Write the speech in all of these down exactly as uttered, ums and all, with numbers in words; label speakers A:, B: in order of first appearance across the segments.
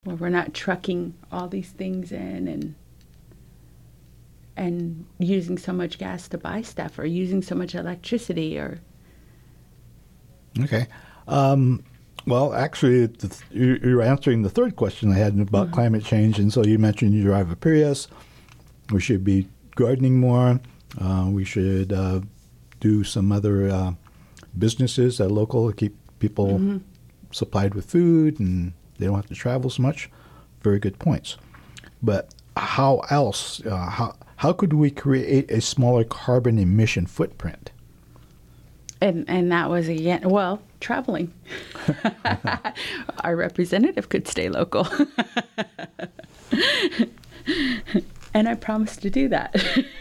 A: where we're not trucking all these things in and and using so much gas to buy stuff or using so much electricity or.
B: Okay. Um, well, actually, the, you're answering the third question I had about mm-hmm. climate change. And so you mentioned you drive a Prius. We should be gardening more. Uh, we should uh, do some other uh, businesses that are local to keep people mm-hmm. supplied with food and they don't have to travel so much. Very good points. But how else, uh, how, how could we create a smaller carbon emission footprint?
A: And and that was, again, well, traveling. Our representative could stay local. And I promised to do that.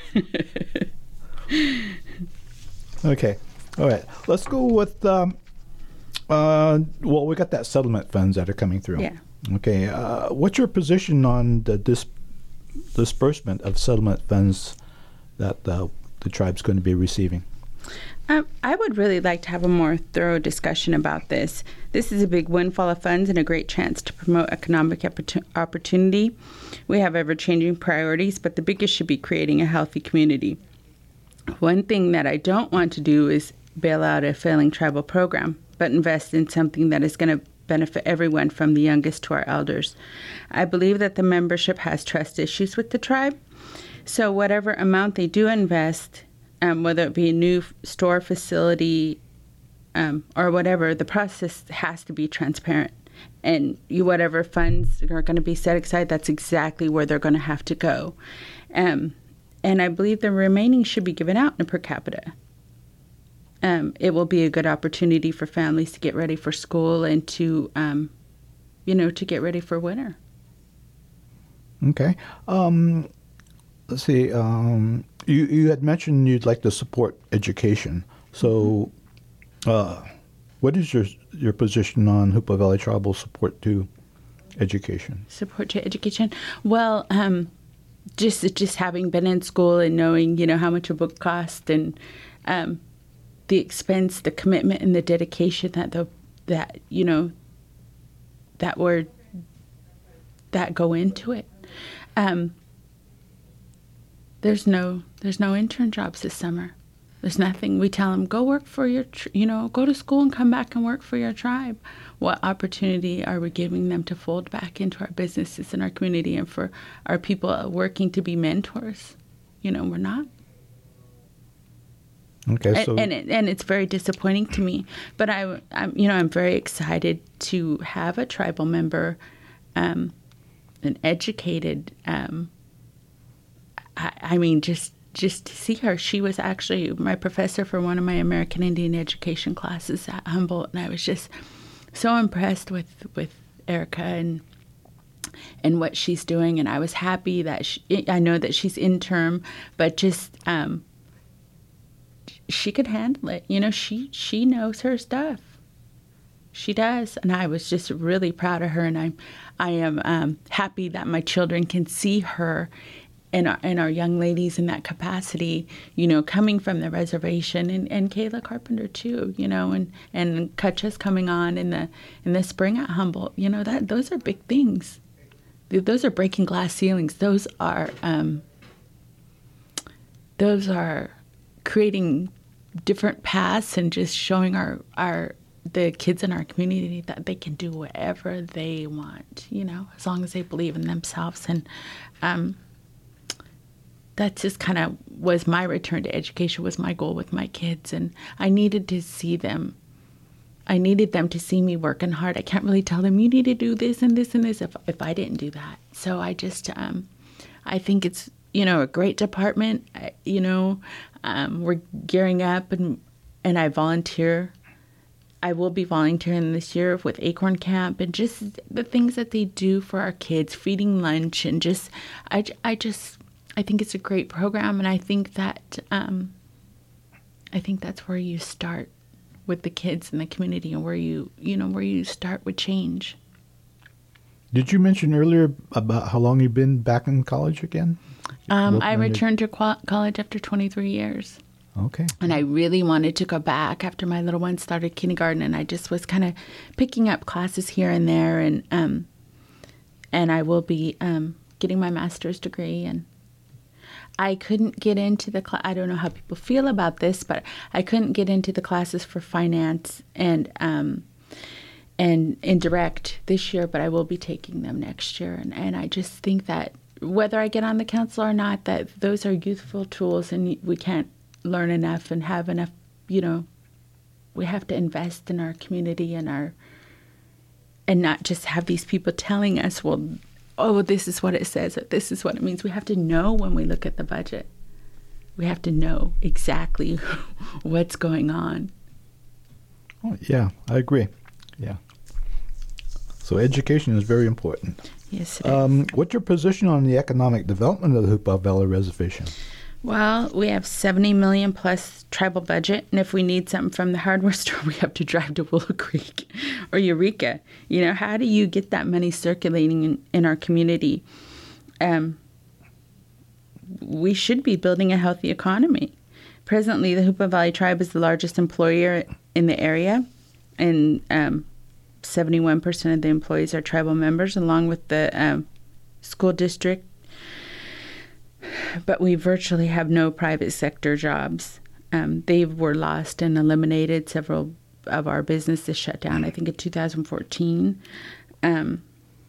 B: Okay. All right. Let's go with, um, uh, well, we got that settlement funds that are coming through.
A: Yeah.
B: Okay. Uh, what's your position on the dis- disbursement of settlement funds that uh, the tribe's going to be receiving?
A: Um, I would really like to have a more thorough discussion about this. This is a big windfall of funds and a great chance to promote economic opportun- opportunity. We have ever-changing priorities, but the biggest should be creating a healthy community. One thing that I don't want to do is bail out a failing tribal program, but invest in something that is going to benefit everyone from the youngest to our elders. I believe that the membership has trust issues with the tribe, so whatever amount they do invest, Um, whether it be a new store facility um, or whatever, the process has to be transparent. And you, whatever funds are going to be set aside, that's exactly where they're going to have to go. Um, and I believe the remaining should be given out in per capita. Um, it will be a good opportunity for families to get ready for school and to, um, you know, to get ready for winter.
B: Okay. Um, let's see. Um, you, you had mentioned you'd like to support education. So uh, what is your your position on Hoopa Valley Tribal support to education?
A: Support to education? Well, um, just just having been in school and knowing, you know, how much a book costs and um, the expense, the commitment, and the dedication that the that you know that were that go into it. Um, there's no there's no intern jobs this summer. There's nothing. We tell them, go work for your, tr- you know, go to school and come back and work for your tribe. What opportunity are we giving them to fold back into our businesses and our community and for our people working to be mentors? You know, we're not.
B: Okay, so
A: and and, it, and it's very disappointing to me. But I, I'm, you know, I'm very excited to have a tribal member, um, an educated. Um, I, I mean, just. Just to see her. She was actually my professor for one of my American Indian education classes at Humboldt, and I was just so impressed with, with Erica and and what she's doing. And I was happy that she, I know that she's interim, but just um, she could handle it. You know, she she knows her stuff. She does, and I was just really proud of her. And I'm I am um, happy that my children can see her. And our, and our young ladies in that capacity, you know, coming from the reservation, and, and Kayla Carpenter too, you know, and and Kutcha's coming on in the in the spring at Humboldt, you know, that those are big things. Those are breaking glass ceilings. Those are um, those are creating different paths and just showing our our the kids in our community that they can do whatever they want, you know, as long as they believe in themselves. And um, that just kind of was my return to education, was my goal with my kids. And I needed to see them. I needed them to see me working hard. I can't really tell them, you need to do this and this and this if if I didn't do that. So I just, um, I think it's, you know, a great department. I, you know, um, we're gearing up and, and I volunteer. I will be volunteering this year with Acorn Camp and just the things that they do for our kids, feeding lunch and just, I, I just... I think it's a great program, and I think that um, I think that's where you start with the kids in the community, and where you you know where you start with change.
B: Did you mention earlier about how long you've been back in college again?
A: Um, I returned to qual- college after twenty-three years.
B: Okay.
A: And I really wanted to go back after my little one started kindergarten, and I just was kind of picking up classes here and there, and um, and I will be um, getting my master's degree. And I couldn't get into the class. I don't know how people feel about this, but I couldn't get into the classes for finance and um, and indirect this year, but I will be taking them next year. And, and I just think that whether I get on the council or not, that those are youthful tools, and we can't learn enough and have enough, you know, we have to invest in our community and our, and not just have these people telling us, well, oh, this is what it says, or this is what it means. We have to know when we look at the budget. We have to know exactly what's going on.
B: Oh, yeah, I agree. Yeah. So education is very important.
A: Yes, it is.
B: Um, what's your position on the economic development of the Hoopa Valley Reservation?
A: Well, we have seventy million plus tribal budget, and if we need something from the hardware store, we have to drive to Willow Creek or Eureka. You know, how do you get that money circulating in, in our community? Um, we should be building a healthy economy. Presently, the Hoopa Valley Tribe is the largest employer in the area, and um, seventy-one percent of the employees are tribal members, along with the um, school district. But we virtually have no private sector jobs. Um, they were lost and eliminated. Several of our businesses shut down, I think, in two thousand fourteen. Um,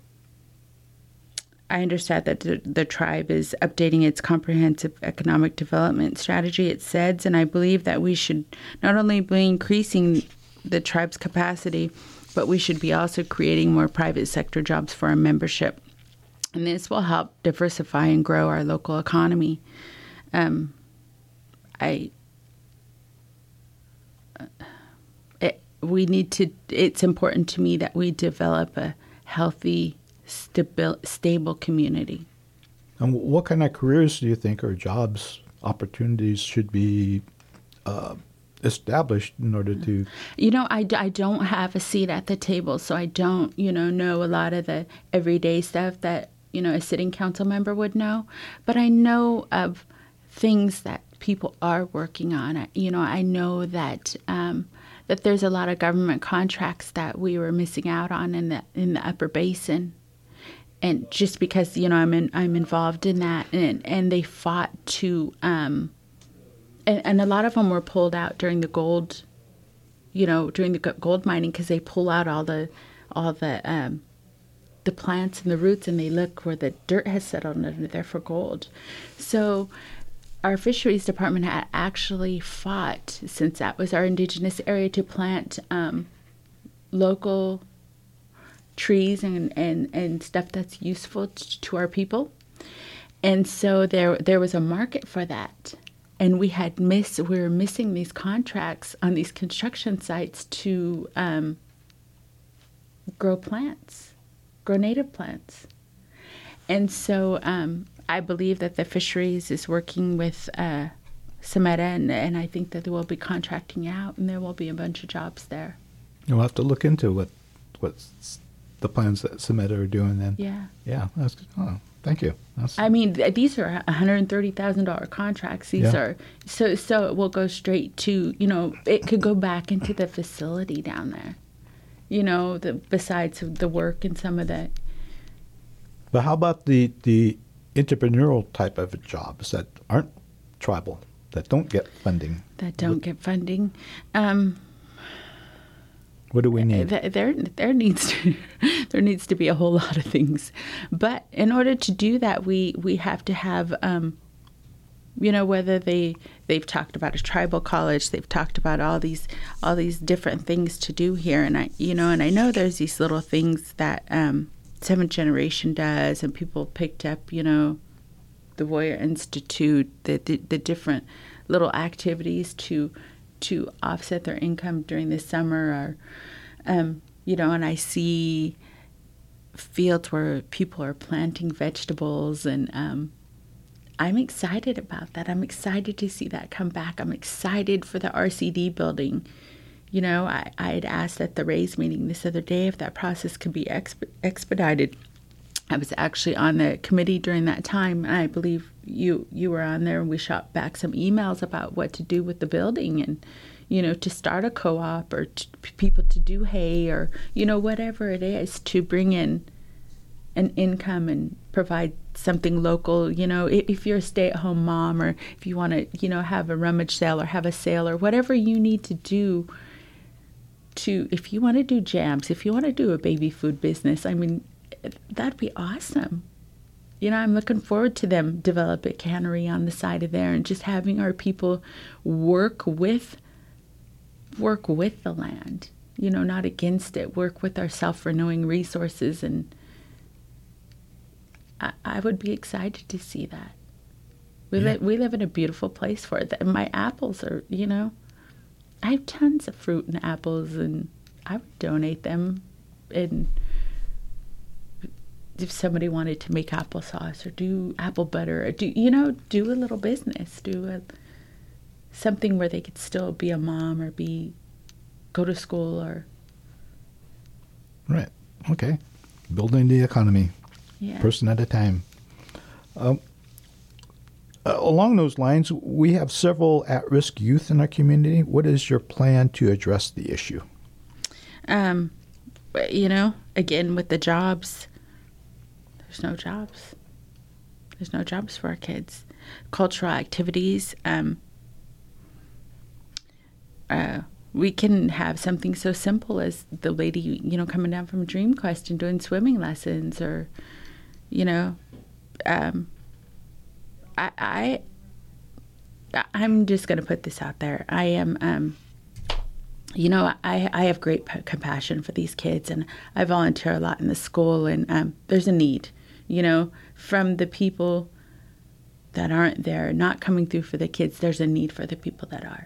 A: I understand that the, the tribe is updating its comprehensive economic development strategy, it says, and I believe that we should not only be increasing the tribe's capacity, but we should be also creating more private sector jobs for our membership. And this will help diversify and grow our local economy. Um, I, it, we need to, it's important to me that we develop a healthy, stabil, stable community.
B: And what kind of careers do you think or jobs, opportunities should be uh, established in order to...
A: You know, I, I don't have a seat at the table, so I don't, you know, know a lot of the everyday stuff that, you know, a sitting council member would know. But I know of things that people are working on. You know, I know that um, that there's a lot of government contracts that we were missing out on in the in the Upper Basin. And just because, you know, I'm in, I'm involved in that, and, and they fought to... Um, And, and a lot of them were pulled out during the gold, you know, during the gold mining, because they pull out all the, all the, um, the plants and the roots, and they look where the dirt has settled under there for gold. So, our fisheries department had actually fought, since that was our indigenous area, to plant um, local trees and, and, and stuff that's useful t- to our people, and so there there was a market for that. And we had missed, we were missing these contracts on these construction sites to um, grow plants, grow native plants. And so um, I believe that the fisheries is working with uh, Semeta, and, and I think that they will be contracting out, and there will be a bunch of jobs there.
B: You'll have to look into what what's the plans that Semeta are doing then.
A: Yeah.
B: Yeah, that's good. Oh, thank you. That's,
A: I mean, th- these are one hundred thirty thousand dollars contracts. These
B: Yeah.
A: are, so so it will go straight to, you know, it could go back into the facility down there, you know, the besides the work and some of the.
B: But how about the, the entrepreneurial type of jobs that aren't tribal, that don't get funding?
A: That don't get funding. Um,
B: What do we need?
A: th- there there needs to there needs to be a whole lot of things, but in order to do that, we we have to have, um, you know, whether they they've talked about a tribal college, they've talked about all these all these different things to do here, and I you know, and I know there's these little things that um, Seventh Generation does, and people picked up, you know, the Voyer Institute, the the, the different little activities to. to offset their income during the summer, or, um, you know, and I see fields where people are planting vegetables, and um, I'm excited about that. I'm excited to see that come back. I'm excited for the R C D building. You know, I, I had asked at the RAISE meeting this other day if that process could be exp- expedited. I was actually on the committee during that time, and I believe you you were on there, and we shot back some emails about what to do with the building, and, you know, to start a co-op, or to, people to do hay, or, you know, whatever it is, to bring in an income and provide something local. You know, if, if you're a stay-at-home mom, or if you want to, you know, have a rummage sale or have a sale or whatever you need to do to, if you want to do jams, if you want to do a baby food business, I mean, that'd be awesome. You know, I'm looking forward to them develop a cannery on the side of there and just having our people work with, work with the land, you know, not against it, work with our self-renewing resources. And I, I would be excited to see that. We,
B: Yeah.
A: li- we live in a beautiful place for it. My apples are, you know, I have tons of fruit and apples, and I would donate them. And if somebody wanted to make applesauce or do apple butter, or do, you know, do a little business, do a, something where they could still be a mom or be, go to school or.
B: Right. Okay. Building the economy,
A: Yeah.
B: person at a time. Um, uh, along those lines, we have several at-risk youth in our community. What is your plan to address the issue?
A: Um, you know, again, with the jobs, there's no jobs. There's no jobs for our kids. Cultural activities, um, uh, we can have something so simple as the lady, you know, coming down from Dream Quest and doing swimming lessons, or, you know, um, I, I, I'm just going to put this out there. I am, um, you know, I, I have great p- compassion for these kids, and I volunteer a lot in the school, and um, there's a need, you know, from the people that aren't there, not coming through for the kids. There's a need for the people that are.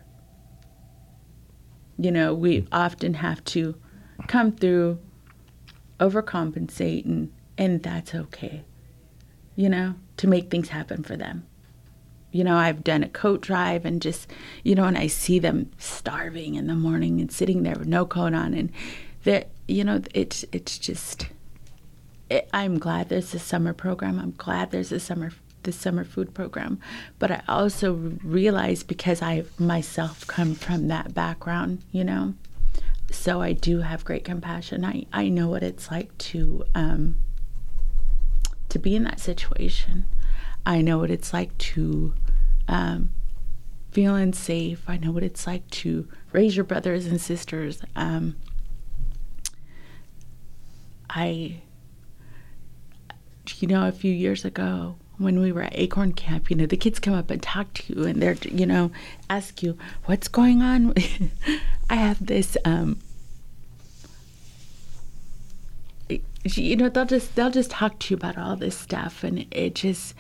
A: You know, we often have to come through, overcompensate, and, and that's okay, you know, to make things happen for them. You know, I've done a coat drive and just, you know, and I see them starving in the morning and sitting there with no coat on. And, that, you know, it's it's just, it, I'm glad there's a summer program. I'm glad there's a summer the summer food program. But I also realize, because I myself come from that background, you know, so I do have great compassion. I, I know what it's like to um, to be in that situation. I know what it's like to um, feel unsafe. I know what it's like to raise your brothers and sisters. Um, I, you know, a few years ago when we were at Acorn Camp, you know, the kids come up and talk to you, and they're, you know, ask you, what's going on? I have this, um, you know, they'll just, they'll just talk to you about all this stuff, and it just,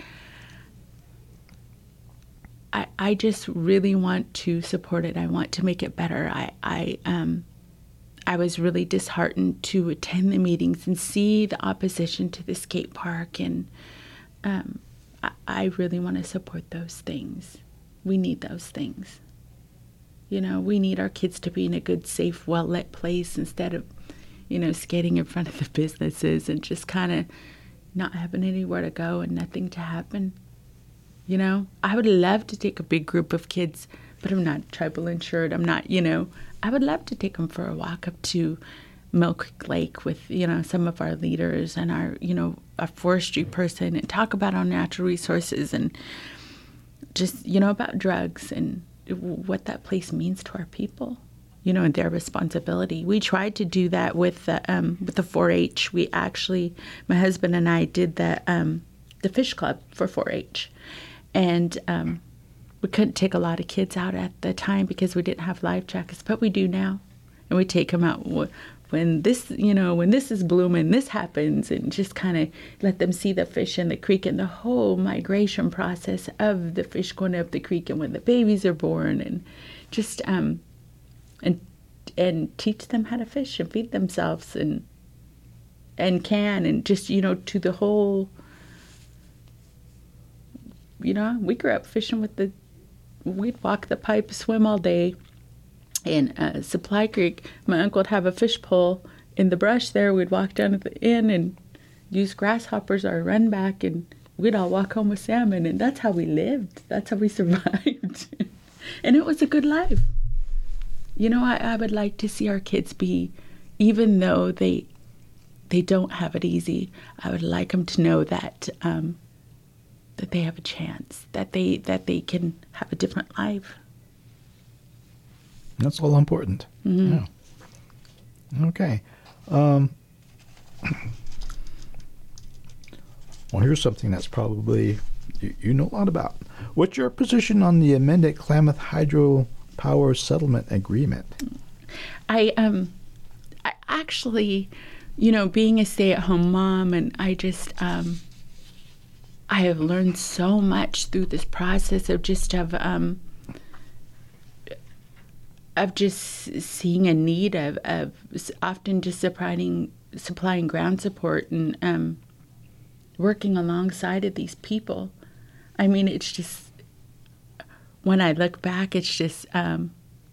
A: I, I just really want to support it. I want to make it better. I, I, um, I was really disheartened to attend the meetings and see the opposition to the skate park, and um, I, I really want to support those things. We need those things. You know, we need our kids to be in a good, safe, well-lit place instead of, you know, skating in front of the businesses and just kind of not having anywhere to go and nothing to happen. You know, I would love to take a big group of kids, but I'm not tribal insured. I'm not, you know, I would love to take them for a walk up to Mill Creek Lake with, you know, some of our leaders and our, you know, a forestry person, and talk about our natural resources and just, you know, about drugs and what that place means to our people, you know, and their responsibility. We tried to do that with the, um, with the four H. We actually, my husband and I did the, um, the fish club for four H. And um, we couldn't take a lot of kids out at the time because we didn't have life jackets, but we do now. And we take them out when this, you know, when this is blooming, this happens, and just kind of let them see the fish in the creek and the whole migration process of the fish going up the creek and when the babies are born, and just um, and and teach them how to fish and feed themselves and and can and just, you know, to the whole. You know, we grew up fishing with the, we'd walk the pipe, swim all day in uh, Supply Creek. My uncle would have a fish pole in the brush there. We'd walk down to the inn and use grasshoppers or run back, and we'd all walk home with salmon, and that's how we lived. That's how we survived. And it was a good life. You know, I, I would like to see our kids be, even though they they don't have it easy. I would like them to know that um, that they have a chance, that they that they can have a different life.
B: That's all important.
A: Mm-hmm.
B: Yeah. Okay. Um, well, here's something that's probably you, you know a lot about. What's your position on the amended Klamath Hydropower Settlement Agreement?
A: I um, I actually, you know, being a stay-at-home mom, and I just um, I have learned so much through this process of just of um. of just seeing a need of, of often just supplying supplying ground support and um, working alongside of these people. I mean, it's just, when I look back, it's just, um,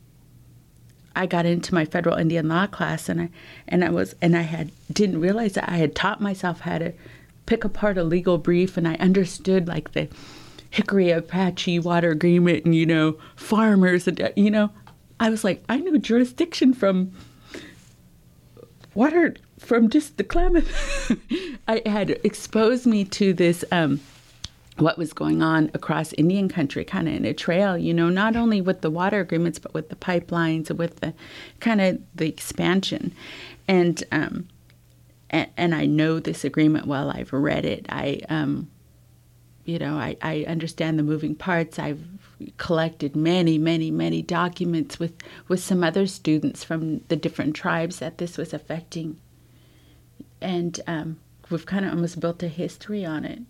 A: I got into my federal Indian law class, and I and I was and I had didn't realize that I had taught myself how to pick apart a legal brief, and I understood like the Hickory Apache Water Agreement and, you know, farmers and, you know, I was like, I knew jurisdiction from water, from just the Klamath. I had exposed me to this, um, what was going on across Indian country, kind of in a trail, you know, not only with the water agreements, but with the pipelines and with the kind of the expansion. And, um, and, and I know this agreement well. I've read it. I, um, you know, I, I understand the moving parts. I've collected many, many, many documents with, with some other students from the different tribes that this was affecting. And um, we've kind of almost built a history on it,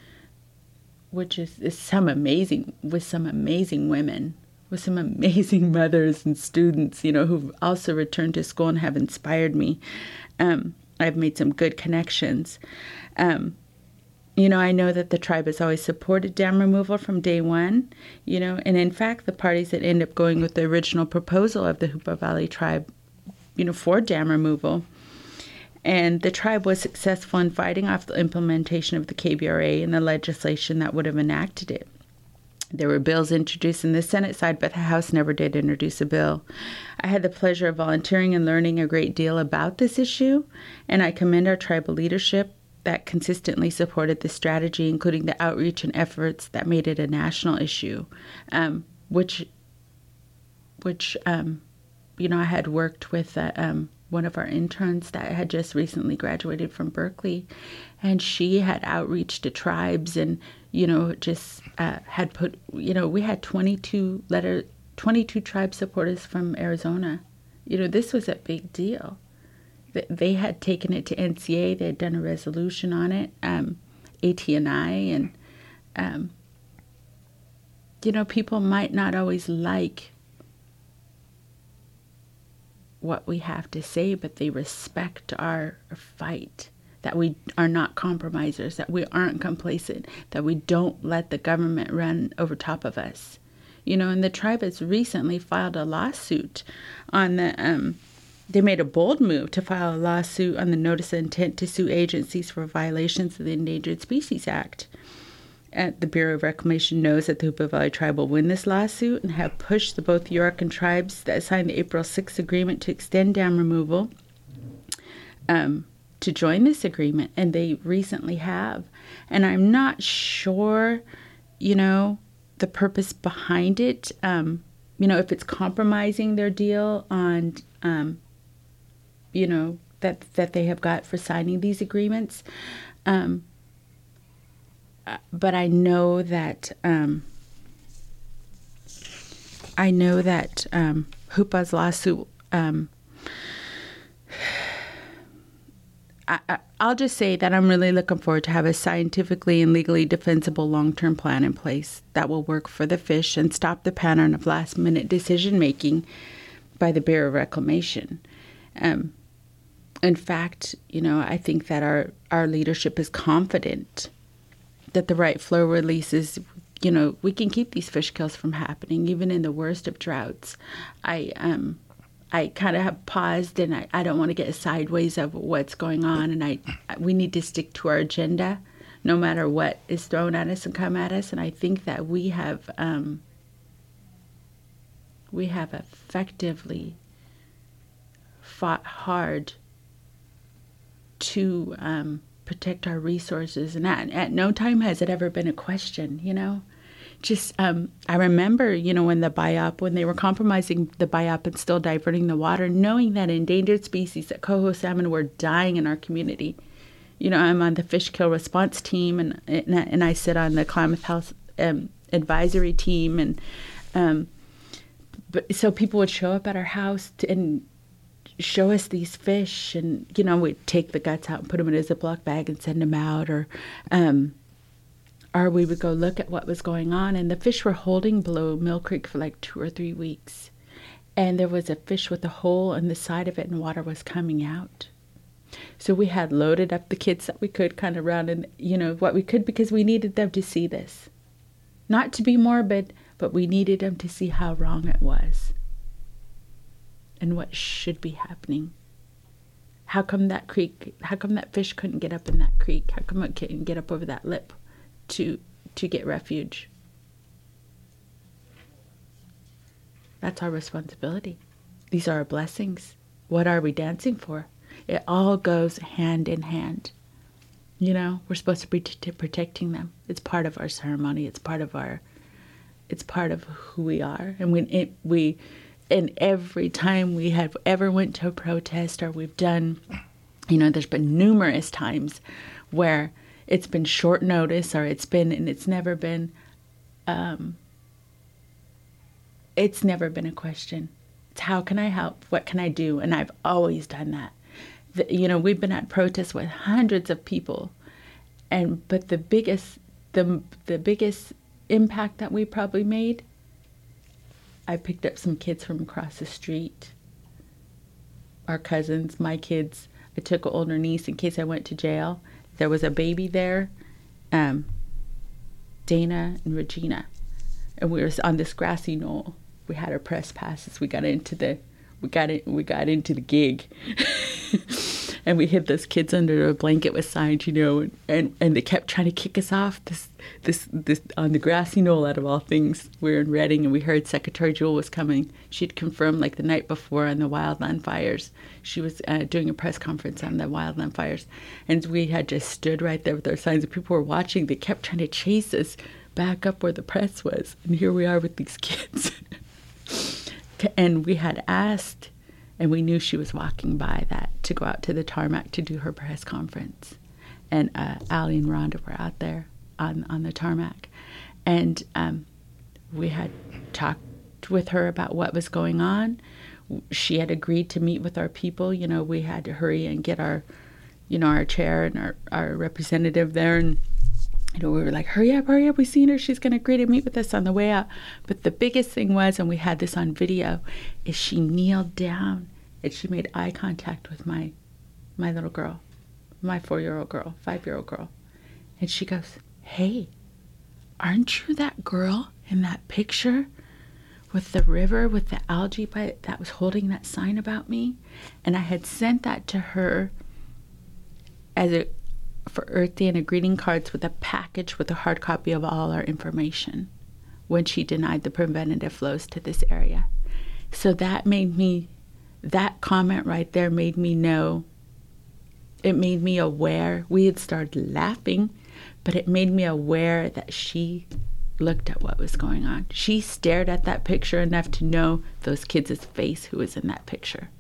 A: which is, is some amazing, with some amazing women, with some amazing mothers and students, you know, who've also returned to school and have inspired me. Um, I've made some good connections. Um, You know, I know that the tribe has always supported dam removal from day one, you know, and in fact, the parties that end up going with the original proposal of the Hoopa Valley tribe, you know, for dam removal. And the tribe was successful in fighting off the implementation of the K B R A and the legislation that would have enacted it. There were bills introduced in the Senate side, but the House never did introduce a bill. I had the pleasure of volunteering and learning a great deal about this issue, and I commend our tribal leadership that consistently supported the strategy, including the outreach and efforts that made it a national issue, um, which, which um, you know, I had worked with uh, um, one of our interns that had just recently graduated from Berkeley, and she had outreach to tribes and, you know, just uh, had put, you know, we had twenty-two letter, twenty-two tribe supporters from Arizona. You know, this was a big deal. They had taken it to N C A. They had done a resolution on it, um, A T and I, and, um, you know, people might not always like what we have to say, but they respect our fight, that we are not compromisers, that we aren't complacent, that we don't let the government run over top of us. You know, and the tribe has recently filed a lawsuit on the... Um, They made a bold move to file a lawsuit on the notice of intent to sue agencies for violations of the Endangered Species Act. Uh, the Bureau of Reclamation knows that the Hoopa Valley Tribe will win this lawsuit and have pushed the both Yorokan tribes that signed the April sixth agreement to extend dam removal um, to join this agreement, and they recently have. And I'm not sure, you know, the purpose behind it, um, you know, if it's compromising their deal on... Um, you know, that that they have got for signing these agreements. Um, but I know that, um, I know that um, Hoopa's lawsuit, um, I, I, I'll just say that I'm really looking forward to have a scientifically and legally defensible long-term plan in place that will work for the fish and stop the pattern of last-minute decision-making by the Bureau of Reclamation. Um, in fact, you know, I think that our, our leadership is confident that the right flow releases, you know, we can keep these fish kills from happening, even in the worst of droughts. I um, I kind of have paused, and I, I don't want to get sideways of what's going on, and I we need to stick to our agenda, no matter what is thrown at us and come at us. And I think that we have um, we have effectively fought hard to um, protect our resources. And at, at no time has it ever been a question, you know. Just, um, I remember, you know, when the biop, when they were compromising the biop and still diverting the water, knowing that endangered species, that coho salmon were dying in our community. You know, I'm on the fish kill response team, and and I, and I sit on the Klamath House um, advisory team, and um, but so people would show up at our house to, and show us these fish, and you know, we'd take the guts out and put them in a Ziploc bag and send them out, or um, or we would go look at what was going on, and the fish were holding below Mill Creek for like two or three weeks, and there was a fish with a hole in the side of it, and water was coming out. So we had loaded up the kids that we could, kind of around, and you know what we could, because we needed them to see this, not to be morbid, but we needed them to see how wrong it was and what should be happening. How come that creek, how come that fish couldn't get up in that creek? How come it couldn't get up over that lip to to get refuge? That's our responsibility. These are our blessings. What are we dancing for? It all goes hand in hand. You know, we're supposed to be t- protecting them. It's part of our ceremony. It's part of our, it's part of who we are. And when it, we, and every time we have ever went to a protest, or we've done, you know, there's been numerous times where it's been short notice, or it's been, and it's never been, um, it's never been a question. It's how can I help? What can I do? And I've always done that. The, you know, we've been at protests with hundreds of people, and but the biggest, the the biggest impact that we probably made, I picked up some kids from across the street, our cousins, my kids. I took an older niece in case I went to jail. There was a baby there, um, Dana and Regina, and we were on this grassy knoll. We had our press passes. We got into the, we got it. We got into the gig, and we hid those kids under a blanket with signs, you know, and, and, and they kept trying to kick us off this this this on the grassy knoll. Out of all things, we were in Redding, and we heard Secretary Jewell was coming. She'd confirmed like the night before on the wildland fires. She was uh, doing a press conference on the wildland fires, and we had just stood right there with our signs, and people were watching. They kept trying to chase us back up where the press was, and here we are with these kids. And we had asked, and we knew she was walking by that, to go out to the tarmac to do her press conference. And uh, Allie and Rhonda were out there on, on the tarmac. And um, we had talked with her about what was going on. She had agreed to meet with our people. You know, we had to hurry and get our, you know, our chair and our, our representative there. And you know, we were like, hurry up, hurry up, we've seen her. She's going to agree to meet with us on the way out. But the biggest thing was, and we had this on video, is she kneeled down and she made eye contact with my my little girl, my four-year-old girl, five-year-old girl. And she goes, hey, aren't you that girl in that picture with the river, with the algae by it, that was holding that sign about me? And I had sent that to her as a for Earth Day and a greeting cards with a package with a hard copy of all our information when she denied the preventative flows to this area. So that made me, that comment right there made me know, it made me aware. We had started laughing, but it made me aware that she looked at what was going on. She stared at that picture enough to know those kids' face who was in that picture.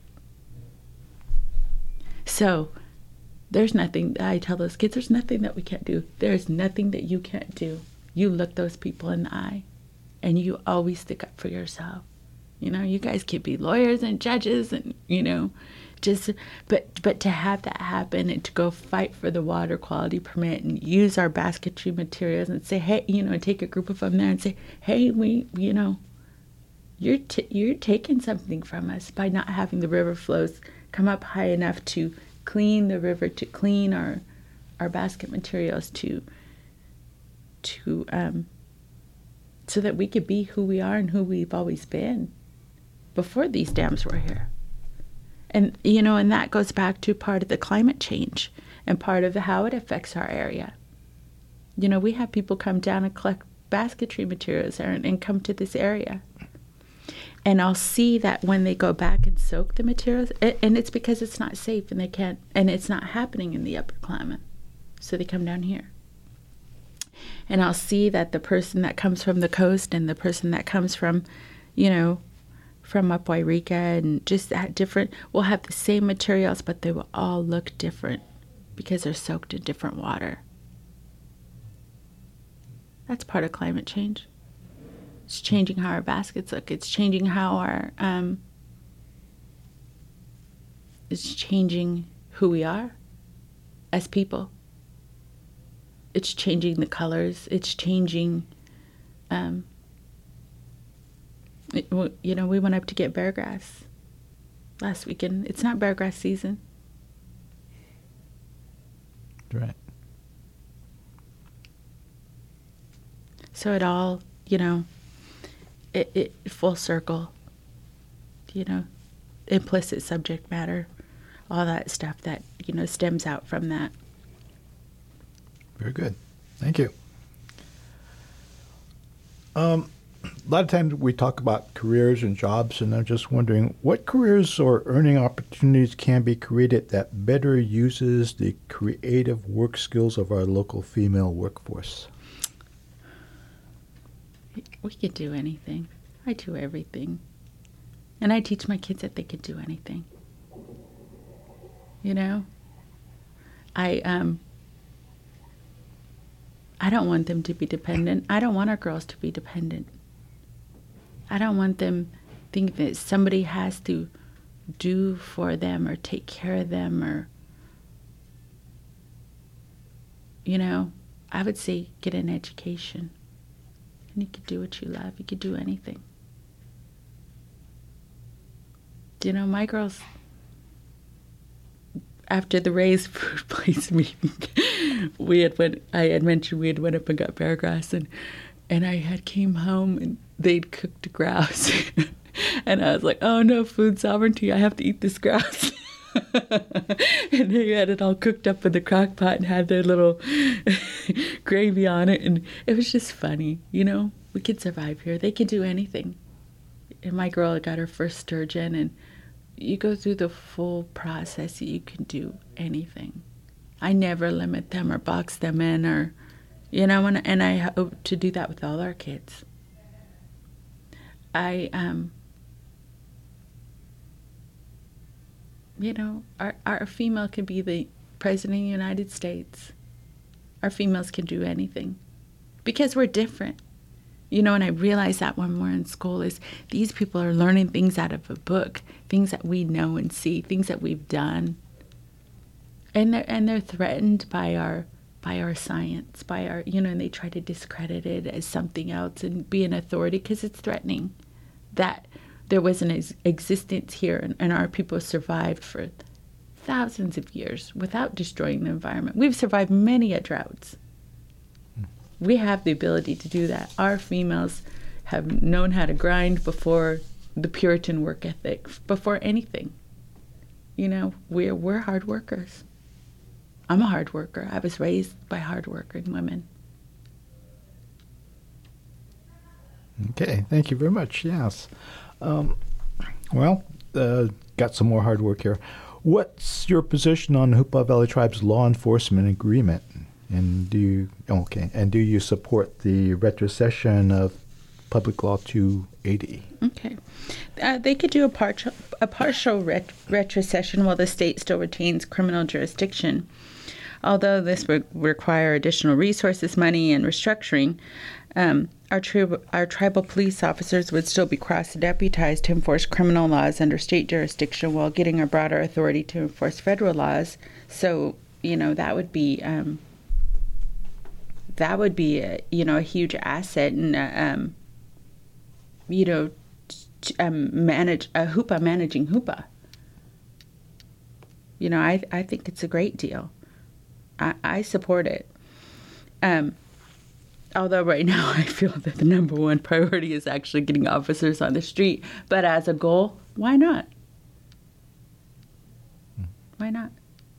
A: So there's nothing, I tell those kids, there's nothing that we can't do. There's nothing that you can't do. You look those people in the eye, and you always stick up for yourself. You know, you guys could be lawyers and judges and, you know, just, but but to have that happen and to go fight for the water quality permit and use our basketry materials and say, hey, you know, take a group of them there and say, hey, we, you know, you're t- you're taking something from us by not having the river flows come up high enough to clean the river, to clean our our basket materials, to to um so that we could be who we are and who we've always been before these dams were here. And you know, and that goes back to part of the climate change and part of the, how it affects our area. You know, we have people come down and collect basketry materials and, and come to this area. And I'll see that when they go back and soak the materials, and it's because it's not safe and they can't, and it's not happening in the upper Klamath. So they come down here. And I'll see that the person that comes from the coast and the person that comes from, you know, from up Wairika and just that different, will have the same materials, but they will all look different because they're soaked in different water. That's part of climate change. It's changing how our baskets look. It's changing how our, um, it's changing who we are as people. It's changing the colors. It's changing, um, it, you know, we went up to get beargrass last weekend. It's not beargrass season.
B: Right.
A: So it all, you know, it, it full circle, you know, implicit subject matter, all that stuff that, you know, stems out from that.
B: Very good. Thank you. Um, a lot of times we talk about careers and jobs, and I'm just wondering what careers or earning opportunities can be created that better uses the creative work skills of our local female workforce?
A: We could do anything. I do everything. And I teach my kids that they could do anything. You know? I, um... I don't want them to be dependent. I don't want our girls to be dependent. I don't want them think that somebody has to do for them or take care of them or, you know, I would say get an education. And you could do what you love. You could do anything. You know, my girls, after the Raised Food Place meeting, we had went, I had mentioned we had went up and got beargrass, and and I had came home and they'd cooked grouse. And I was like, oh no, food sovereignty, I have to eat this grouse. And they had it all cooked up in the crock pot and had their little gravy on it, and it was just funny, you know? We could survive here. They could do anything. And my girl got her first sturgeon, and you go through the full process. You can do anything. I never limit them or box them in, or, you know, and, and I hope to do that with all our kids. I, um, you know, our, our female can be the president of the United States. Our females can do anything because we're different. You know, and I realize that when we're in school is these people are learning things out of a book, things that we know and see, things that we've done. And they're, and they're threatened by our by our science, by our, you know, and they try to discredit it as something else and be an authority because it's threatening that there was an ex- existence here and, and our people survived for thousands of years without destroying the environment. We've survived many a droughts. We have the ability to do that. Our females have known how to grind before the Puritan work ethic, before anything. You know, we're we're hard workers. I'm a hard worker. I was raised by hard working women.
B: Okay, thank you very much. Yes. Um, well, uh, got some more hard work here. What's your position on Hoopa Valley Tribe's law enforcement agreement? And do you okay? And do you support the retrocession of Public Law two eighty?
A: Okay, uh, they could do a partial a partial ret- retrocession while the state still retains criminal jurisdiction. Although this would require additional resources, money, and restructuring, um, our tri- our tribal police officers would still be cross-deputized to enforce criminal laws under state jurisdiction while getting a broader authority to enforce federal laws. So, you know, that would be. Um, That would be, a, you know, a huge asset, and uh, um, you know, t- um, manage a Hoopa managing Hoopa. You know, I I think it's a great deal. I, I support it. Um, although right now I feel that the number one priority is actually getting officers on the street. But as a goal, why not? Why not?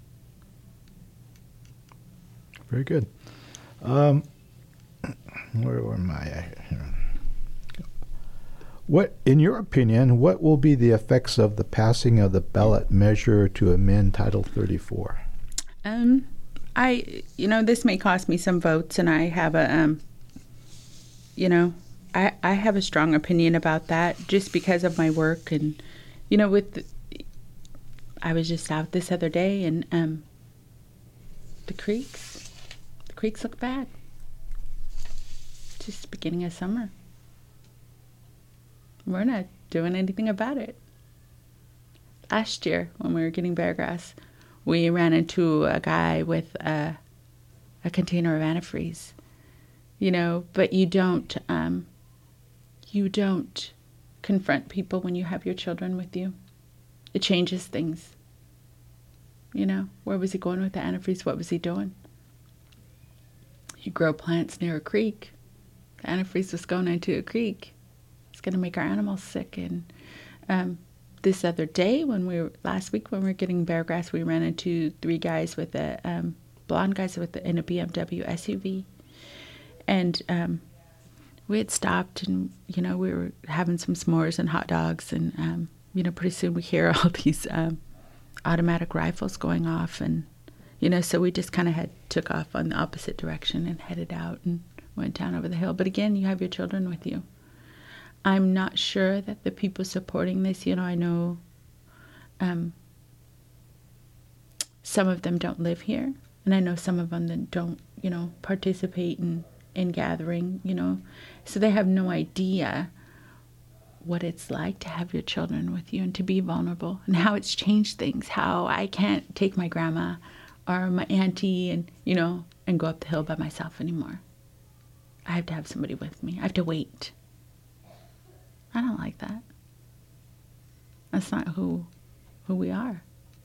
B: Very good. Um, where am I? What, in your opinion, what will be the effects of the passing of the ballot measure to amend Title thirty-four?
A: Um, I, you know, this may cost me some votes, and I have a, um, you know, I, I have a strong opinion about that just because of my work. And, you know, with, the, I was just out this other day, and um, the creeks, the creeks look bad. It's just beginning of summer. We're not doing anything about it. Last year, when we were getting beargrass, we ran into a guy with a, a container of antifreeze, you know, but you don't, um, you don't confront people when you have your children with you. It changes things. You know, where was he going with the antifreeze? What was he doing? You grow plants near a creek. The antifreeze was going into a creek. It's going to make our animals sick. And um, this other day, when we were, last week when we were getting beargrass, we ran into three guys with a, um, blonde guys with a, in a B M W S U V. And um, we had stopped, and, you know, we were having some s'mores and hot dogs. And, um, you know, pretty soon we hear all these um, automatic rifles going off. And, you know, so we just kind of had took off on the opposite direction and headed out and went down over the hill. But again, you have your children with you. I'm not sure that the people supporting this, you know, I know um, some of them don't live here, and I know some of them that don't, you know, participate in, in gathering, you know, so they have no idea what it's like to have your children with you and to be vulnerable, and how it's changed things, how I can't take my grandma or my auntie and, you know, and go up the hill by myself anymore. I have to have somebody with me. I have to wait. I don't like that. That's not who who we are.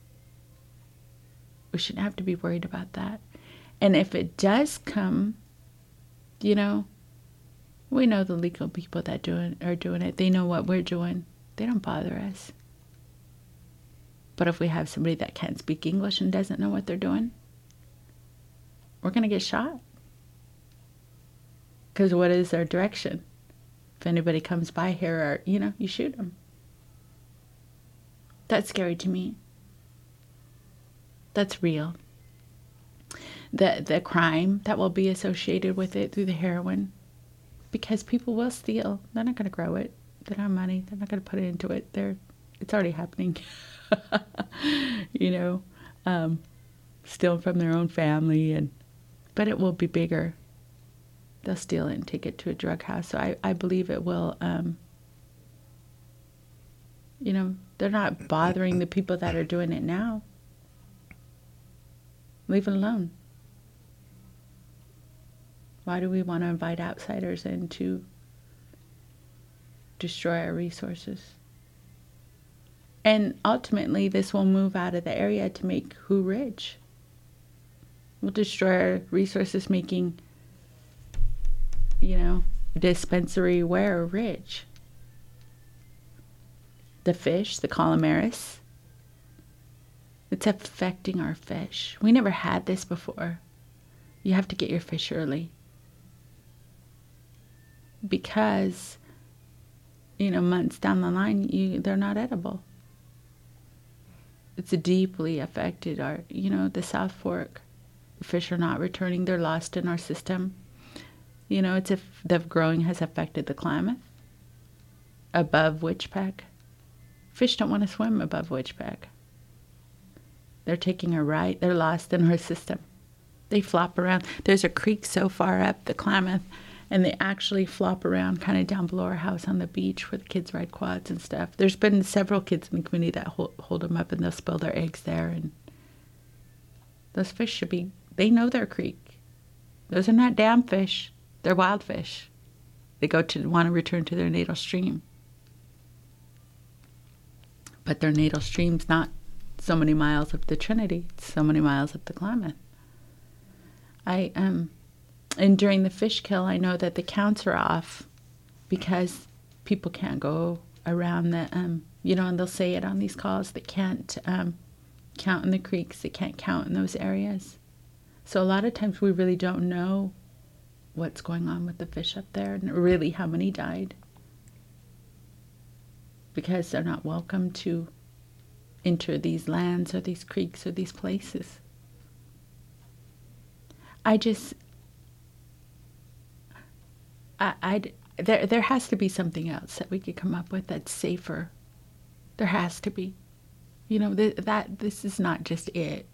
A: We shouldn't have to be worried about that. And if it does come, you know, we know the legal people that doing are doing it. They know what we're doing. They don't bother us. But if we have somebody that can't speak English and doesn't know what they're doing, we're going to get shot. Because what is their direction? If anybody comes by here, or, you know, you shoot them. That's scary to me. That's real. The the crime that will be associated with it through the heroin. Because people will steal. They're not going to grow it. They don't have money. They're not going to put it into it. They're, it's already happening. You know, um, stealing from their own family. and But it will be bigger. They'll steal it and take it to a drug house. So I, I believe it will, um, you know, they're not bothering the people that are doing it now. Leave it alone. Why do we want to invite outsiders in to destroy our resources? And ultimately, this will move out of the area to make who rich? We'll destroy our resources, making, you know, dispensary where rich. The fish, the calamaris, it's affecting our fish. We never had this before. You have to get your fish early. Because, you know, months down the line, you they're not edible. It's deeply affected our, you know, the South Fork. The fish are not returning. They're lost in our system. You know, it's if the growing has affected the Klamath above Witchpeck. Fish don't want to swim above Witchpeck. They're taking a right. They're lost in our system. They flop around. There's a creek so far up the Klamath, and they actually flop around kind of down below our house on the beach where the kids ride quads and stuff. There's been several kids in the community that hold, hold them up, and they'll spill their eggs there. And those fish should be, they know their creek. Those are not dam fish. They're wild fish. They go to want to return to their natal stream. But their natal stream's not so many miles up the Trinity. It's so many miles up the Klamath. I um, and during the fish kill, I know that the counts are off because people can't go around the, um, you know, and they'll say it on these calls, they can't um, count in the creeks, they can't count in those areas. So a lot of times we really don't know what's going on with the fish up there and really how many died. because they're not welcome to enter these lands or these creeks or these places. I just, I, I, there, there has to be something else that we could come up with that's safer. There has to be. You know, th- that this is not just it.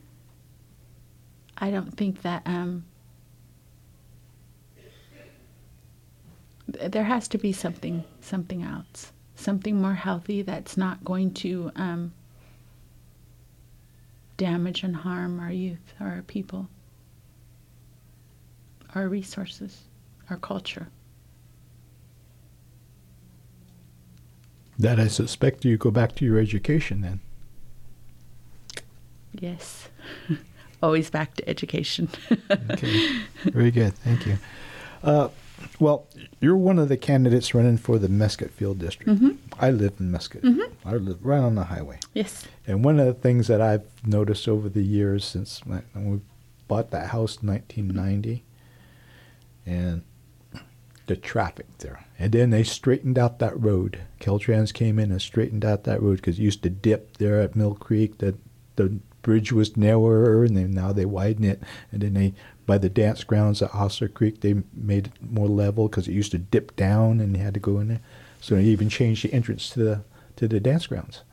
A: I don't think that, um, th- there has to be something, something else, something more healthy that's not going to, um, damage and harm our youth, or our people, our resources, our culture.
B: That I suspect you go back to your education then.
A: Yes. Always back to education.
B: Okay. Very good. Thank you. Uh, well, you're one of the candidates running for the Mesquite Field District.
A: Mm-hmm.
B: I live in Mesquite.
A: Mm-hmm.
B: I live right on the highway.
A: Yes.
B: And one of the things that I've noticed over the years since my, when we bought that house in nineteen ninety, and the traffic there. And then they straightened out that road. Caltrans came in and straightened out that road because it used to dip there at Mill Creek. The, the bridge was narrower, and then now they widen it. And then they, by the dance grounds at Hostler Creek, they made it more level because it used to dip down and you had to go in there. So they even changed the entrance to the to the dance grounds.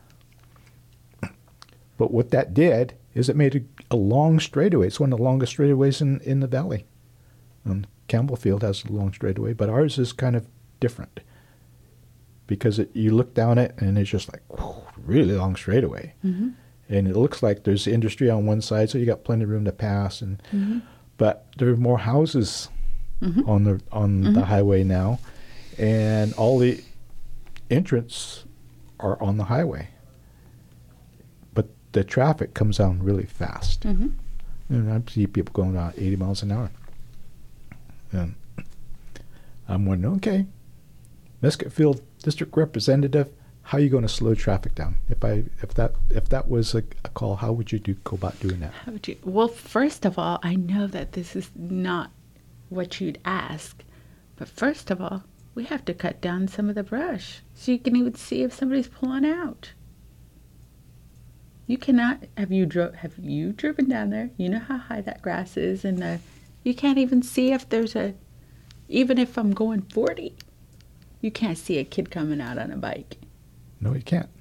B: But what that did is it made a, a long straightaway. It's one of the longest straightaways in, in the valley. Um, Campbell Field has a long straightaway, but ours is kind of different because it, you look down it and it's just like whew, really long straightaway. Mm-hmm. And it looks like there's industry on one side, so you got plenty of room to pass. And mm-hmm. But there are more houses mm-hmm. on the on mm-hmm. the highway now, and all the entrants are on the highway. But the traffic comes down really fast. Mm-hmm. And I see people going about eighty miles an hour. And I'm wondering, okay, Mesquite Field District Representative, how are you going to slow traffic down? If I if that if that was a, a call, how would you do go about doing that?
A: How would you? Well, first of all, I know that this is not what you'd ask, but first of all, we have to cut down some of the brush so you can even see if somebody's pulling out. You cannot. Have you dro- Have you driven down there? You know how high that grass is, and the you can't even see if there's a. Even if I'm going forty, you can't see a kid coming out on a bike.
B: No, you can't.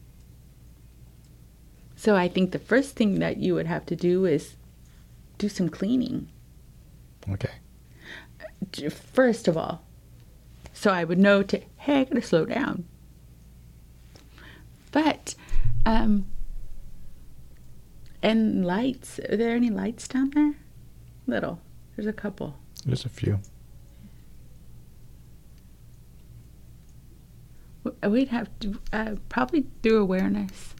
A: So I think the first thing that you would have to do is do some cleaning.
B: Okay.
A: First of all. So I would know to, hey, I gotta slow down. But, um, and lights. Are there any lights down there? Little. There's a couple.
B: There's a few.
A: We'd have to uh, probably through awareness.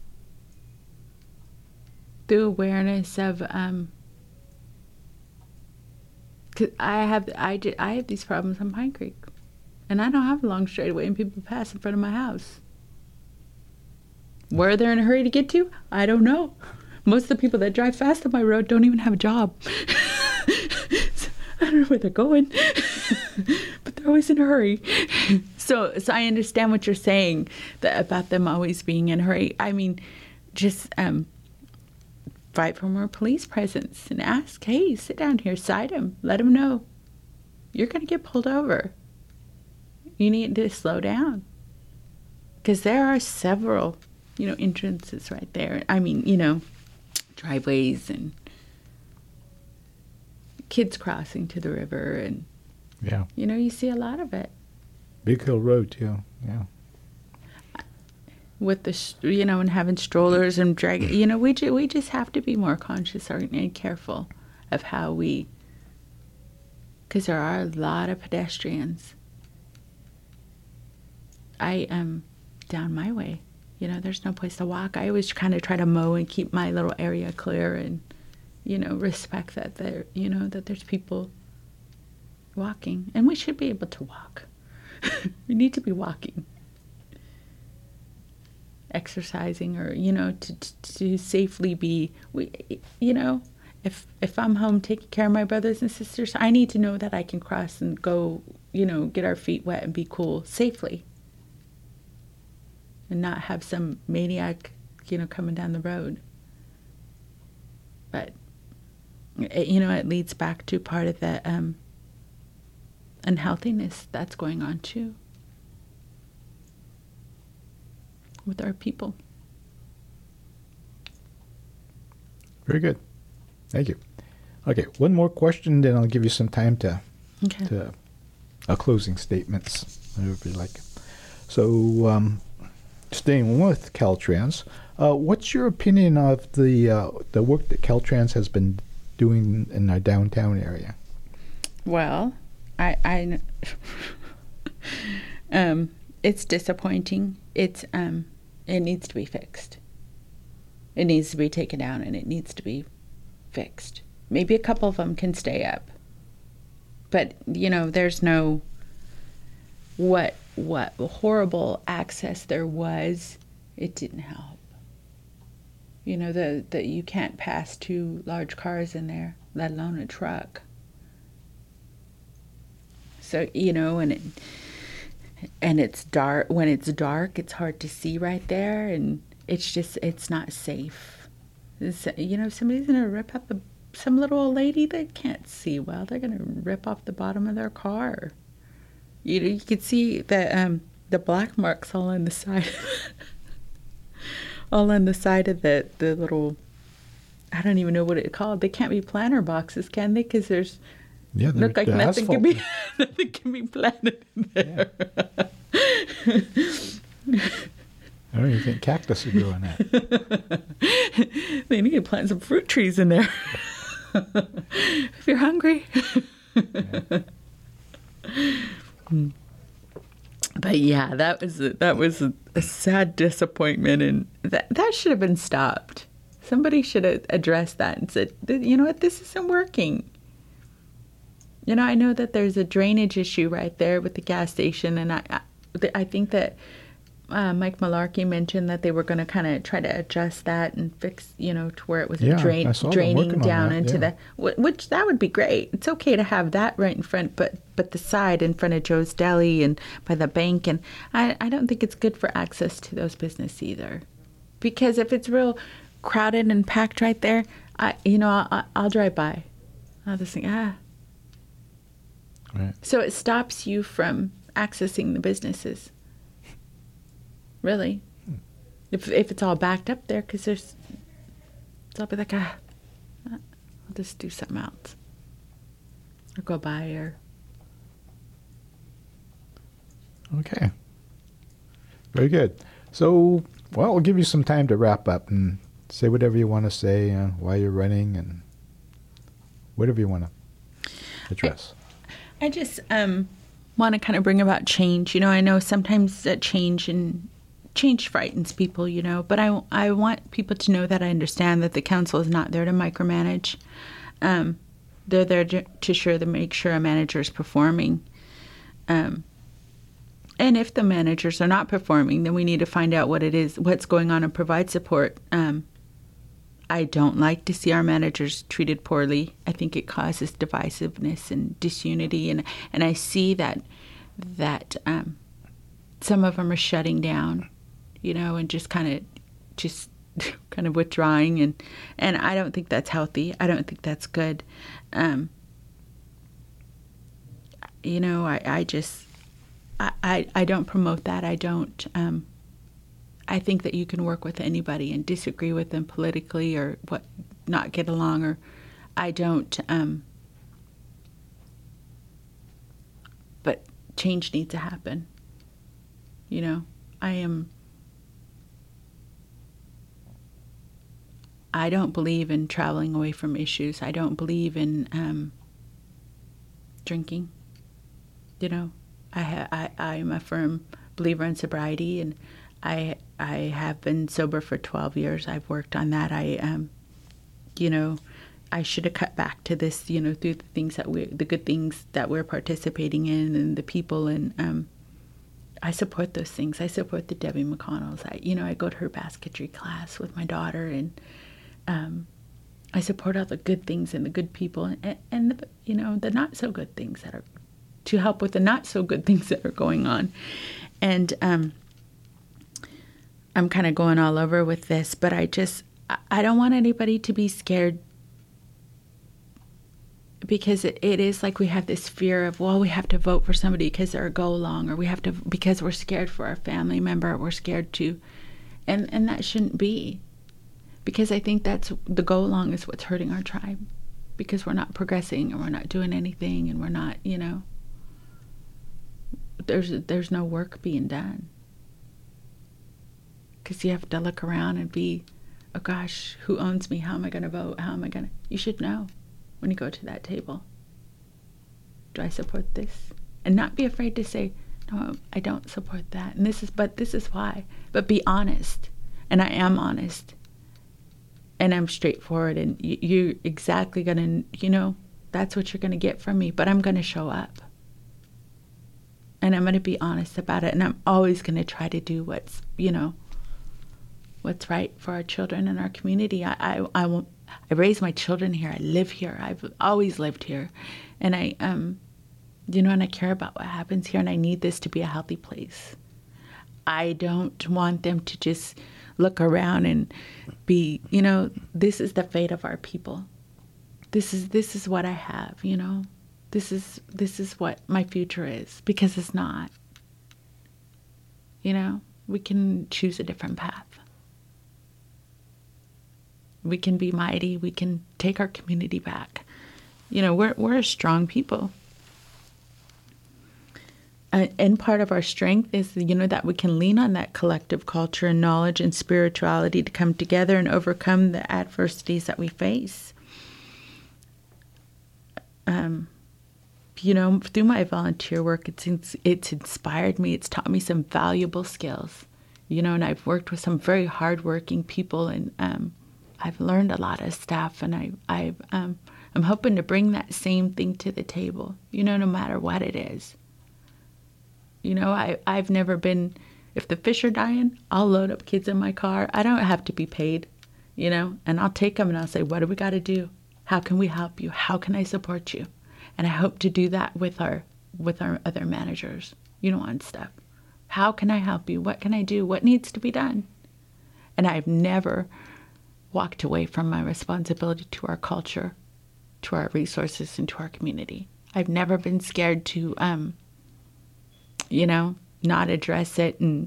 A: Through awareness of, um, cause I have I, did, I have these problems on Pine Creek, and I don't have a long straightaway, and people pass in front of my house. Where they're in a hurry to get to, I don't know. Most of the people that drive fast on my road don't even have a job. So I don't know where they're going, but they're always in a hurry. So, so I understand what you're saying that, about them always being in a hurry. I mean, just um, fight for more police presence and ask, hey, sit down here, side them, let them know you're going to get pulled over. You need to slow down. Because there are several, you know, entrances right there. I mean, you know, driveways and kids crossing to the river. And,
B: yeah,
A: you know, you see a lot of it.
B: Big Hill Road, too, yeah.
A: With the, you know, and having strollers and drag, you know, we, ju- we just have to be more conscious and careful of how we, because there are a lot of pedestrians. I am down my way, you know, there's no place to walk. I always kind of try to mow and keep my little area clear and, you know, respect that there, you know, that there's people walking, and we should be able to walk. We need to be walking, exercising, or, you know, to to safely be, we, you know, if if I'm home taking care of my brothers and sisters, I need to know that I can cross and go, you know, get our feet wet and be cool safely. and not have some maniac, you know, coming down the road. But, it, you know, it leads back to part of the um, unhealthiness that's going on too with our people.
B: Very good. Thank you. Okay, one more question, then I'll give you some time to,
A: Okay.
B: to uh, closing statements, whatever you like. So, um, staying with Caltrans, uh, what's your opinion of the uh, the work that Caltrans has been doing in our downtown area?
A: Well, I, I um, it's disappointing. It's um, it needs to be fixed. It needs to be taken down, and it needs to be fixed. Maybe a couple of them can stay up, but you know, there's no what what horrible access there was. It didn't help. You know, the the you can't pass two large cars in there, let alone a truck. So, you know, and it, and it's dark. When it's dark, it's hard to see right there, and it's just, it's not safe. It's, you know, somebody's going to rip out the, some little old lady that can't see well, they're going to rip off the bottom of their car. You know, you could see the, um, the black marks all on the side, all on the side of the, the little, I don't even know what it's called. They can't be planter boxes, can they? Because there's,
B: Yeah,
A: look like nothing
B: asphalt.
A: can be nothing can be planted in there.
B: Yeah. I don't even think cactus would grow in that.
A: They need to plant some fruit trees in there. If you're hungry.
B: Yeah.
A: But yeah, that was a, that was a, a sad disappointment, and that that should have been stopped. Somebody should have addressed that and said, you know what, this isn't working. You know, I know that there's a drainage issue right there with the gas station, and I, I, I think that uh, Mike Malarkey mentioned that they were going to kind of try to adjust that and fix, you know, to where it was
B: Yeah,
A: drain,
B: I saw them
A: draining
B: working on
A: down
B: that,
A: into
B: yeah.
A: the, wh- which that would be great. It's okay to have that right in front, but but the side in front of Joe's Deli and by the bank, and I, I don't think it's good for access to those businesses either, because if it's real crowded and packed right there, I you know I'll, I'll drive by, I'll just think ah.
B: Right.
A: So it stops you from accessing the businesses. Really.
B: Hmm.
A: If if it's all backed up there, because there's, I'll be like, ah, I'll just do something else. Or go by, or.
B: Okay. Very good. So, well, I'll give you some time to wrap up and say whatever you want to say, uh, why you're running, and whatever you want to address.
A: I just um, want to kind of bring about change. You know, I know sometimes that change and change frightens people, you know, but I, I want people to know that I understand that the council is not there to micromanage. Um, they're there to, to sure to make sure a manager is performing. Um, and if the managers are not performing, then we need to find out what it is, what's going on, and provide support. Um, I don't like to see our managers treated poorly. I think it causes divisiveness and disunity, and and I see that that um, some of them are shutting down, you know, and just kind of just kind of withdrawing, and and I don't think that's healthy. I don't think that's good. Um, you know, I I just I, I I don't promote that. I don't. Um, I think that you can work with anybody and disagree with them politically or what, not get along, or I don't. Um, but change needs to happen. You know, I am. I don't believe in traveling away from issues. I don't believe in um, drinking. You know, I ha- I I am a firm believer in sobriety, and I I have been sober for twelve years. I've worked on that. I um, you know, I should have cut back to this, you know, through the things that we, the good things that we're participating in, and the people, and um, I support those things. I support the Debbie McConnells. I, you know, I go to her basketry class with my daughter, and um, I support all the good things and the good people, and, and the, you know, the not so good things that are, to help with the not so good things that are going on, and um. I'm kind of going all over with this, but I just, I don't want anybody to be scared, because it, it is like we have this fear of, well, we have to vote for somebody because they're a go-along, or we have to, because we're scared for our family member, or we're scared to, and, and that shouldn't be, because I think that's, the go-along is what's hurting our tribe, because we're not progressing, and we're not doing anything, and we're not, you know, there's, there's no work being done. Because you have to look around and be, oh gosh, who owns me? How am I going to vote? How am I going to? You should know when you go to that table. Do I support this? And not be afraid to say, no, I don't support that. And this is, but this is why. But be honest. And I am honest. And I'm straightforward. And you, you're exactly going to, you know, that's what you're going to get from me. But I'm going to show up. And I'm going to be honest about it. And I'm always going to try to do what's, you know, what's right for our children and our community. I, I, I, won't, I raise my children here. I live here. I've always lived here. And I, um, you know, and I care about what happens here, and I need this to be a healthy place. I don't want them to just look around and be, you know, this is the fate of our people. This is, this is what I have, you know. This is, this is what my future is, because it's not. You know, we can choose a different path. We can be mighty. We can take our community back. You know, we're we're a strong people. Uh, and part of our strength is, you know, that we can lean on that collective culture and knowledge and spirituality to come together and overcome the adversities that we face. Um, you know, through my volunteer work, it's it's inspired me. It's taught me some valuable skills. You know, and I've worked with some very hardworking people, and um, I've learned a lot of stuff, and I, I, um, I'm hoping to bring that same thing to the table, you know, no matter what it is. You know, I, I've never been, if the fish are dying, I'll load up kids in my car. I don't have to be paid, you know, and I'll take them and I'll say, what do we got to do? How can we help you? How can I support you? And I hope to do that with our, with our other managers, you know, on stuff. How can I help you? What can I do? What needs to be done? And I've never walked away from my responsibility to our culture, to our resources, and to our community. I've never been scared to, um, you know, not address it and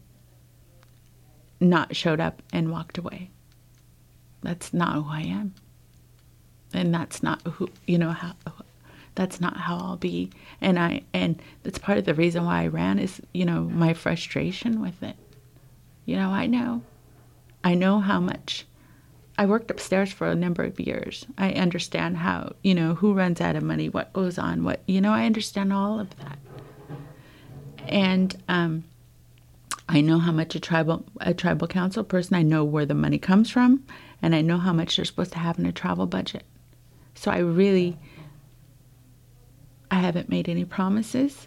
A: not showed up and walked away. That's not who I am. And that's not who, you know, how, that's not how I'll be. And I, and that's part of the reason why I ran is, you know, my frustration with it. You know, I know, I know how much. I worked upstairs for a number of years. I understand how, you know, who runs out of money, what goes on, what, you know, I understand all of that. And um, I know how much a tribal a tribal council person, I know where the money comes from, and I know how much they're supposed to have in a travel budget. So I really, I haven't made any promises,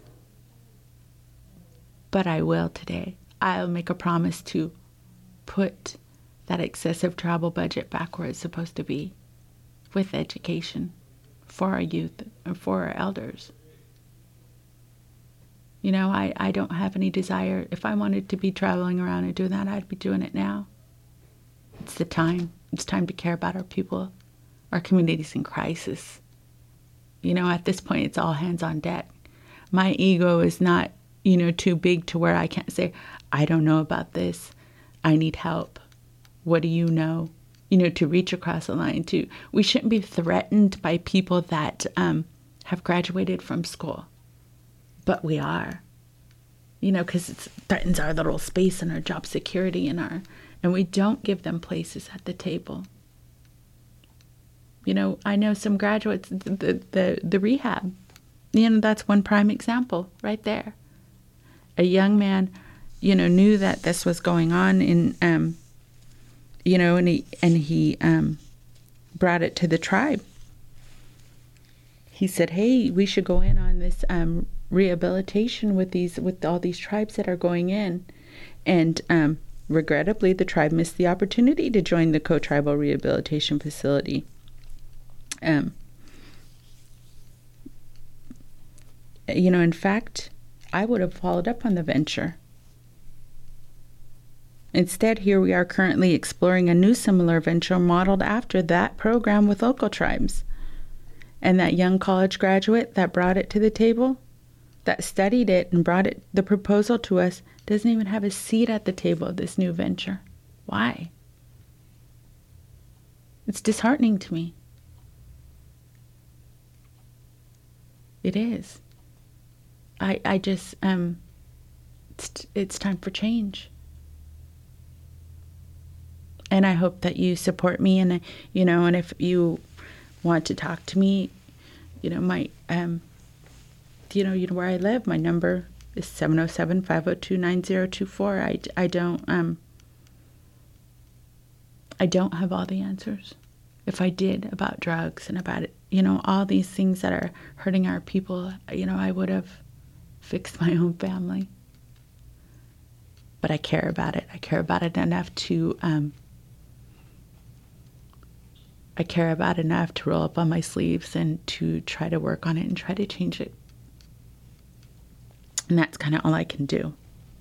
A: but I will today. I'll make a promise to put that excessive travel budget back where it's supposed to be, with education for our youth and for our elders. You know, I, I don't have any desire. If I wanted to be traveling around and doing that, I'd be doing it now. It's the time. It's time to care about our people, our communities in crisis. You know, at this point, it's all hands on deck. My ego is not, you know, too big to where I can't say, I don't know about this. I need help. What do you know? You know, to reach across the line too. We shouldn't be threatened by people that um, have graduated from school. But we are. You know, because it threatens our little space and our job security and our, and we don't give them places at the table. You know, I know some graduates, the, the, the, the rehab, you know, that's one prime example right there. A young man, you know, knew that this was going on in, um, you know, and he, and he um, brought it to the tribe. He said, hey, we should go in on this um, rehabilitation with these, with all these tribes that are going in. And um, regrettably, the tribe missed the opportunity to join the co-tribal rehabilitation facility. Um, you know, in fact, I would have followed up on the venture. Instead, here we are currently exploring a new similar venture modeled after that program with local tribes. And that young college graduate that brought it to the table, that studied it and brought it the proposal to us, doesn't even have a seat at the table of this new venture. Why? It's disheartening to me. It is. I I just um it's, it's time for change. And I hope that you support me, and you know, and if you want to talk to me, you know, my um you know, you know where I live. My number is seven oh seven, five oh two, nine oh two four. I, I don't um I don't have all the answers. If I did, about drugs and about it, you know, all these things that are hurting our people, you know, I would have fixed my own family. But I care about it. I care about it enough to um I care about it enough to roll up on my sleeves and to try to work on it and try to change it. And that's kind of all I can do.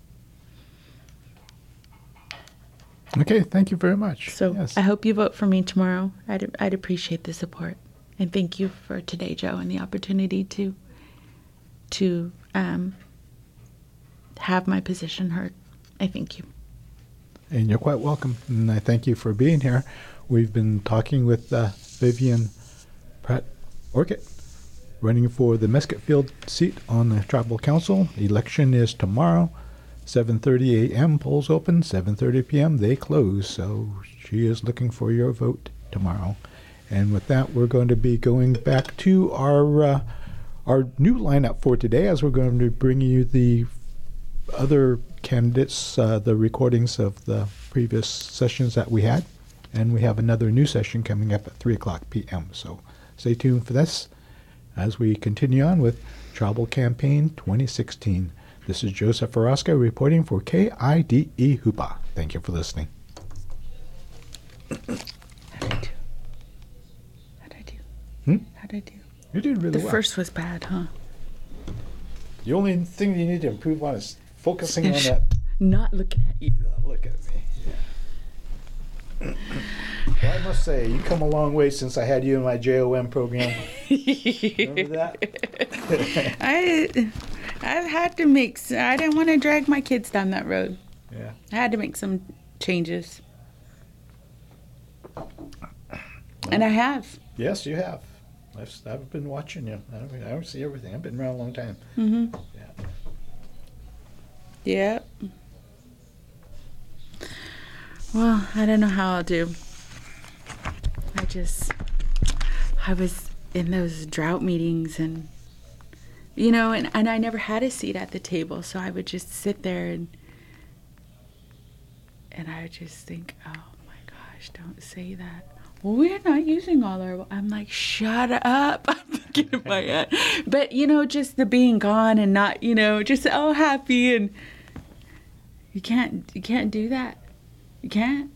B: Okay, thank you very much.
A: So
B: yes.
A: I hope you vote for me tomorrow. I'd, I'd appreciate the support. And thank you for today, Joe, and the opportunity to to um, have my position heard. I thank you.
B: And you're quite welcome. And I thank you for being here. We've been talking with uh, Vivian Pratt Orchid, running for the Mesquite seat on the Tribal Council. The election is tomorrow, seven thirty a.m. Polls open, seven thirty p.m. they close. So she is looking for your vote tomorrow. And with that, we're going to be going back to our uh, our new lineup for today, as we're going to be bringing you the other candidates, uh, the recordings of the previous sessions that we had. And we have another new session coming up at three o'clock p.m. So stay tuned for this as we continue on with Tribal Campaign twenty sixteen. This is Joseph Orozco reporting for K I D E Hoopa. Thank you for listening.
A: How'd I do? How'd I do?
B: Hmm?
A: How'd I do?
B: You did really
A: The
B: well.
A: first was bad, huh?
B: The only thing you need to improve on is focusing on that.
A: Not looking at you.
B: Look at me. Yeah. Well, I must say, you come a long way since I had you in my J O M program. Remember that?
A: I, I've had to make. s- I didn't want to drag my kids down that road.
B: Yeah.
A: I had to make some changes, and I have.
B: Yes, you have. I've, I've been watching you. I don't, I don't see everything. I've been around a long time.
A: Mm-hmm.
B: Yeah.
A: Yep. Well, I don't know how I'll do. I just, I was in those drought meetings, and, you know, and, and I never had a seat at the table, so I would just sit there and, and I would just think, oh my gosh, don't say that. Well, we're not using all our, I'm like, shut up. I'm thinking in my head. But, you know, just the being gone and not, you know, just oh happy, and you can't, you can't do that. You can't.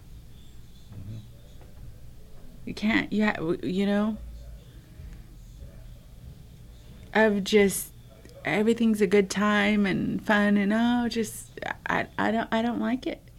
A: You can't. Yeah, you know. I've just everything's a good time and fun, and oh, just I I don't I don't like it.